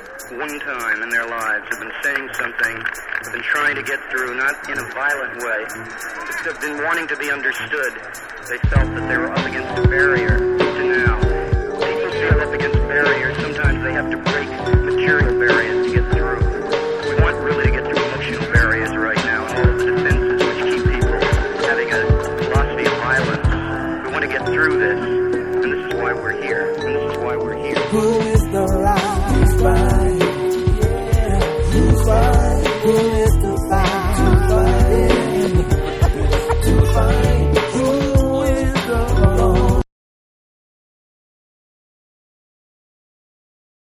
one time in their lives have been saying something, have been trying to get through, not in a violent way, but have been wanting to be understood. They felt that they were up against a barrier to now. People feel up against barriers. Sometimes they have to break material barriers to get through. We want really to get through emotional barriers right now and all of the defenses which keep people having a philosophy of violence. We want to get through this, and this is why we're here. And this is why we're here. Who is the right? Who's right? Who's right? Who is the